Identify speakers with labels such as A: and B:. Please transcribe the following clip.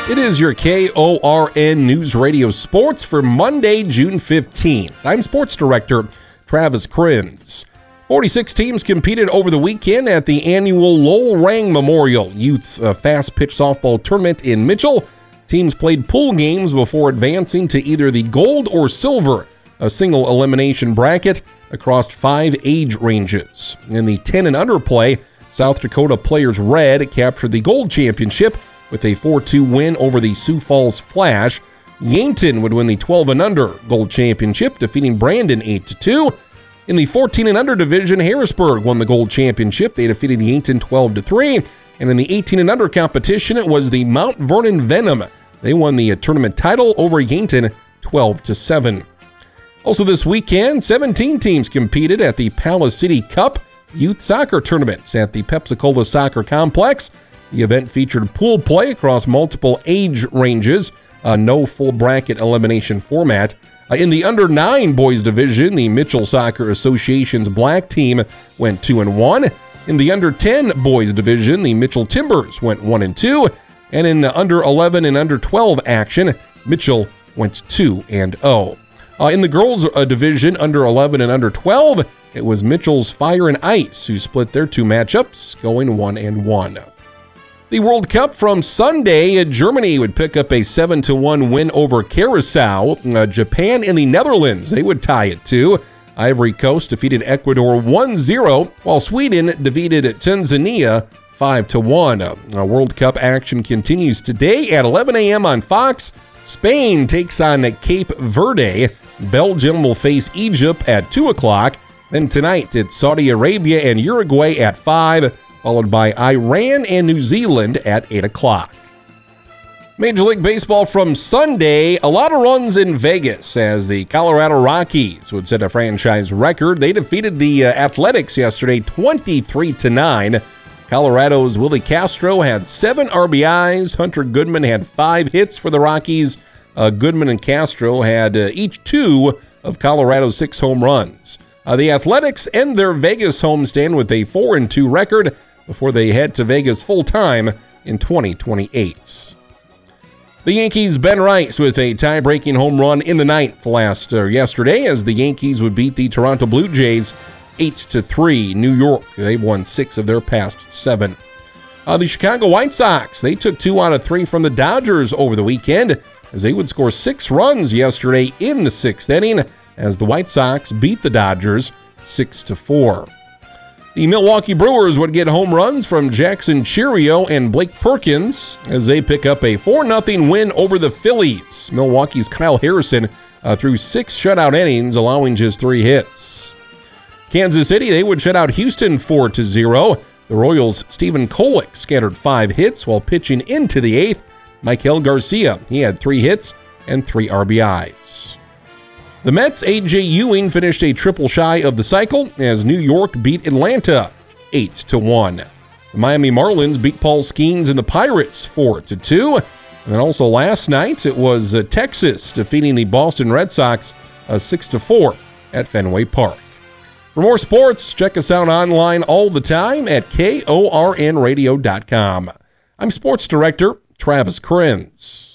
A: It is your KORN News Radio Sports for Monday, June 15th. I'm Sports Director Travis Krenz. 46 teams competed over the weekend at the annual Lowell Rang Memorial Youth Fast Pitch Softball Tournament in Mitchell. Teams played pool games before advancing to either the gold or silver, a single elimination bracket across 5 age ranges. In the 10 and under play, South Dakota Players Red captured the gold championship with a 4-2 win over the Sioux Falls Flash. Yankton would win the 12 and under gold championship, defeating Brandon 8-2. In the 14 and under division, Harrisburg won the gold championship. They defeated Yankton 12-3. And in the 18 and under competition, it was the Mount Vernon Venom. They won the tournament title over Yankton 12-7. Also this weekend, 17 teams competed at the Palace City Cup Youth Soccer Tournaments at the Pepsi-Cola Soccer Complex. The event featured pool play across multiple age ranges, no full bracket elimination format. In the under 9 boys division, the Mitchell Soccer Association's black team went 2-1. In the under 10 boys division, the Mitchell Timbers went 1-2. And in the under 11 and under 12 action, Mitchell went 2-0. In the girls division, under 11 and under 12, it was Mitchell's Fire and Ice who split their 2 matchups, going 1-1. The World Cup from Sunday, Germany would pick up a 7-1 win over Curacao. Japan and the Netherlands, they would tie it 2. Ivory Coast defeated Ecuador 1-0, while Sweden defeated Tanzania 5-1. World Cup action continues today at 11 a.m. on Fox. Spain takes on Cape Verde. Belgium will face Egypt at 2 o'clock. Then tonight, it's Saudi Arabia and Uruguay at 5, followed by Iran and New Zealand at 8 o'clock. Major League Baseball from Sunday, a lot of runs in Vegas as the Colorado Rockies would set a franchise record. They defeated the Athletics yesterday 23-9. Colorado's Willie Castro had 7 RBIs. Hunter Goodman had 5 hits for the Rockies. Goodman and Castro had each 2 of Colorado's 6 home runs. The Athletics end their Vegas homestand with a 4-2 record before they head to Vegas full-time in 2028. The Yankees' Ben Rice with a tie-breaking home run in the 9th yesterday as the Yankees would beat the Toronto Blue Jays 8-3. New York, they've won 6 of their past 7. The Chicago White Sox, they took 2 out of 3 from the Dodgers over the weekend as they would score 6 runs yesterday in the 6th inning as the White Sox beat the Dodgers 6-4. The Milwaukee Brewers would get home runs from Jackson Chourio and Blake Perkins as they pick up a 4-0 win over the Phillies. Milwaukee's Kyle Harrison threw 6 shutout innings, allowing just 3 hits. Kansas City, they would shut out Houston 4-0. The Royals' Stephen Kolek scattered 5 hits while pitching into the 8th. Michael Garcia, he had 3 hits and 3 RBIs. The Mets' A.J. Ewing finished a triple shy of the cycle as New York beat Atlanta 8-1. The Miami Marlins beat Paul Skeens and the Pirates 4-2. And then also last night, it was Texas defeating the Boston Red Sox 6-4 at Fenway Park. For more sports, check us out online all the time at KORNradio.com. I'm Sports Director Travis Krenz.